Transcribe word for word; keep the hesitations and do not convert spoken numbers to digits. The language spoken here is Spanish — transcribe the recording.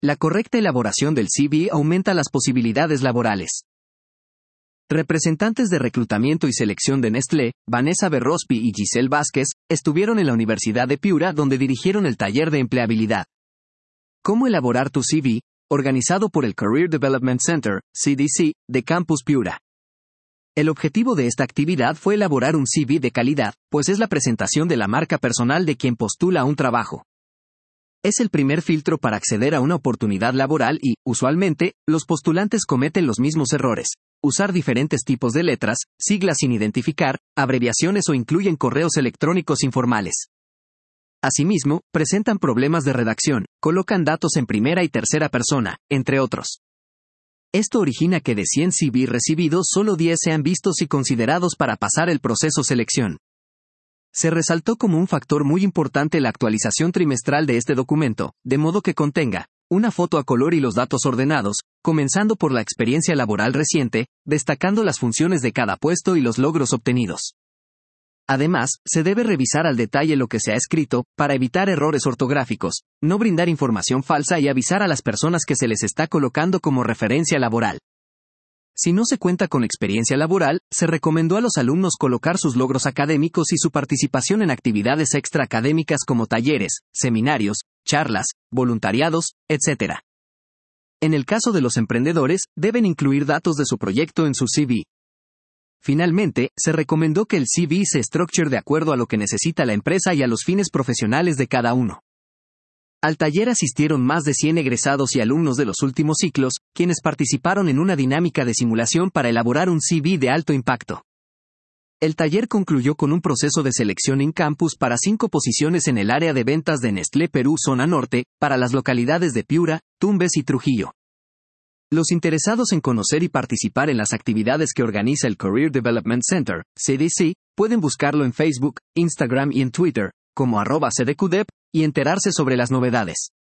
La correcta elaboración del C V aumenta las posibilidades laborales. Representantes de reclutamiento y selección de Nestlé, Vanessa Berrospi y Giselle Vázquez, estuvieron en la Universidad de Piura donde dirigieron el taller de empleabilidad. ¿Cómo elaborar tu C V?, organizado por el Career Development Center, C D C, de Campus Piura. El objetivo de esta actividad fue elaborar un C V de calidad, pues es la presentación de la marca personal de quien postula a un trabajo. Es el primer filtro para acceder a una oportunidad laboral y, usualmente, los postulantes cometen los mismos errores. Usar diferentes tipos de letras, siglas sin identificar, abreviaciones o incluyen correos electrónicos informales. Asimismo, presentan problemas de redacción, colocan datos en primera y tercera persona, entre otros. Esto origina que de cien C V recibidos solo diez sean vistos y considerados para pasar el proceso selección. Se resaltó como un factor muy importante la actualización trimestral de este documento, de modo que contenga una foto a color y los datos ordenados, comenzando por la experiencia laboral reciente, destacando las funciones de cada puesto y los logros obtenidos. Además, se debe revisar al detalle lo que se ha escrito, para evitar errores ortográficos, no brindar información falsa y avisar a las personas que se les está colocando como referencia laboral. Si no se cuenta con experiencia laboral, se recomendó a los alumnos colocar sus logros académicos y su participación en actividades extraacadémicas como talleres, seminarios, charlas, voluntariados, etcétera. En el caso de los emprendedores, deben incluir datos de su proyecto en su C V. Finalmente, se recomendó que el C V se structure de acuerdo a lo que necesita la empresa y a los fines profesionales de cada uno. Al taller asistieron más de cien egresados y alumnos de los últimos ciclos, quienes participaron en una dinámica de simulación para elaborar un C V de alto impacto. El taller concluyó con un proceso de selección en campus para cinco posiciones en el área de ventas de Nestlé Perú Zona Norte, para las localidades de Piura, Tumbes y Trujillo. Los interesados en conocer y participar en las actividades que organiza el Career Development Center, C D C, pueden buscarlo en Facebook, Instagram y en Twitter, como arroba C D Q D E P, y enterarse sobre las novedades.